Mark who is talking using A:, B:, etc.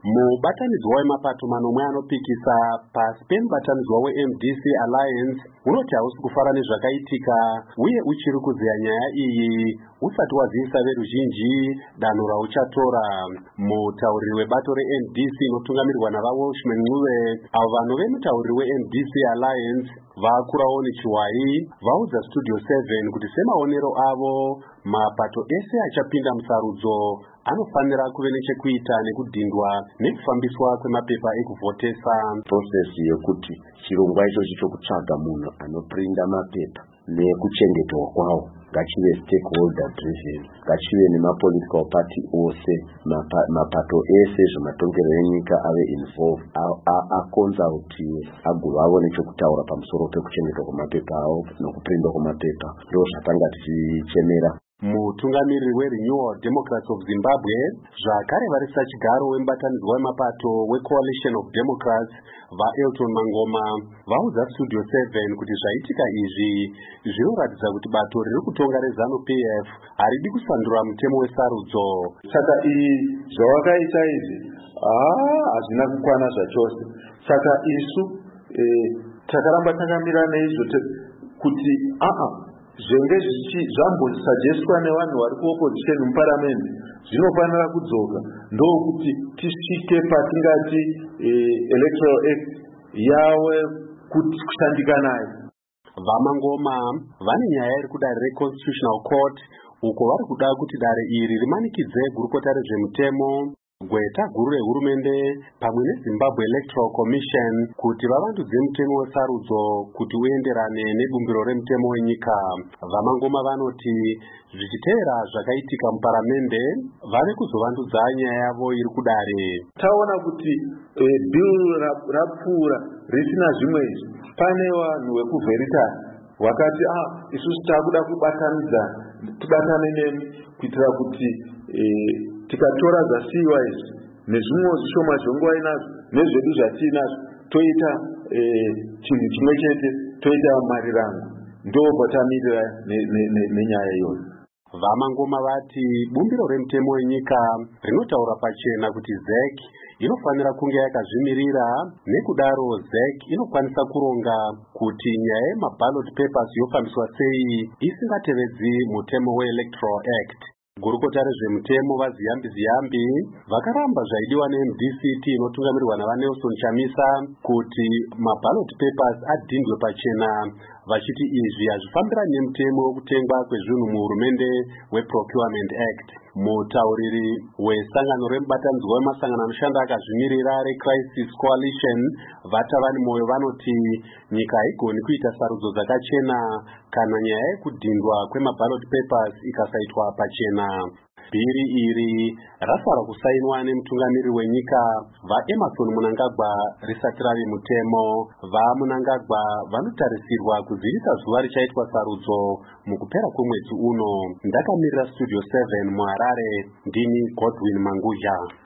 A: Mubatanidzwa wemapato manomwe anopikisa pasi pemubatanidzwa weMDC Alliance unoti hausi kufara nezvakaitika uye uchiri kuzeya nyaya iyi usati wazivisa veruzhinji danho rauchatora. Mutauriri webato reMDC inotungamirirwa naVawelshman Ncube avo vanove mutauriri weMDC Alliance vaKuraoni Chiwai vaudza Studio 7 kuti semaonero avo mapato ese achapinda musarudzo anofanira kuve nechekuita nekudhindwa nekufambiswa kwemapepa ekuvhotesa.
B: Process yekuti chirongwa ichochi chokutsvaga munhu anoprinda mapepa nekuchengetwa kwawo ngachive stakeholder driven, ngachive nemapolitical party ose, mapato ese zvematongerero enyika ave involved, akonsultiwe agova nechokutaura pamusoro pekuchengetwa kwemapepa awo nokuprinda kwemapepa. Ndo zvatanga tichichemera.
A: Mutungamiriri weRenewal Democrats of Zimbabwe zvakare varisa chigaro wemubatanidzwa wemapato weCoalition of Democrats vaElton Mangoma vaudza Studio 7 kuti zvaitika izvi zvinoratidza kuti bato riri kutonga reZANU-PF haridi kusandura mutemo wesarudzo.
C: Saka zvawakaita izvi hazvina kukwana zvachose. Saka isu takaramba takamira neizvo kuti zvenge zvambosuggested nevanhu vari kuopposition muparamendi zvinofanira kudzoka, ndokuti tisvike patingati electoral act yawe kuti kushandika nayo.
A: VaMangoma vane nyaya iri kudare reConstitutional Court uko vari kuda kuti dare iri rimanikidze gurukota rezvemutemo, gweta guru rehurumende pamwe neZimbabwe Electoral Commission kuti vavandudze mutemo wesarudzo kuti uenderane nebumbiro remutemo wenyika. VaMangoma vanoti zvichiteera zvakaitika muparamende vave kuzovandudza nyaya yavo iri kudare.
C: Taona kuti bill rapfuura risina zvimwe izvi. Pane vanhu vekuVeritas vakati isusu takuda tibatane nemi kuitira kuti tikatora zvasiyiwa izvi nezvimwe zvishoma zvongo vainazvo nezvedu zvatiinazvo toita chinhu chimwe chete, toita marirano. Ndo patamirira nenyaya iyoyo.
A: VaMangoma vati bumbiro remutemo wenyika rinotaura pachena kuti ZEC inofanira kunge yakazvimirira, nekudaro ZEC inokwanisa kuronga kuti nyaya yemaballot papers yofambiswa sei isingatevedzi mutemo weElectoral Act. Gurukota rezvemutemo vaZiyambi vakaramba zvaidiwa neMDCT inotungamirirwa navaNelson Chamisa kuti maballot papers adhindwe pachena, vachiti izvi hazvifambirani nemutemo wekutengwa kwezvinhu muhurumende weProcurement Act. Mutauriri wesangano remubatanidzwa wemasangano anoshanda akazvimirira reCrisis Coalition Vatavani Moyo vanoti nyika haigoni kuita sarudzo dzakachena kana nyaya yekudhindwa kwemaballot papers ikasaitwa pachena. Bhiri iri rafara kusainwa nemutungamiriri wenyika vaEmmerson Mnangagwa risati rave mutemo. VaMnangagwa vanotarisirwa kuzivisa zuva richaitwa sarudzo mukupera kwemwedzi uno. Ndakamirira Studio 7 muHarare, ndini Godwin Manguzha.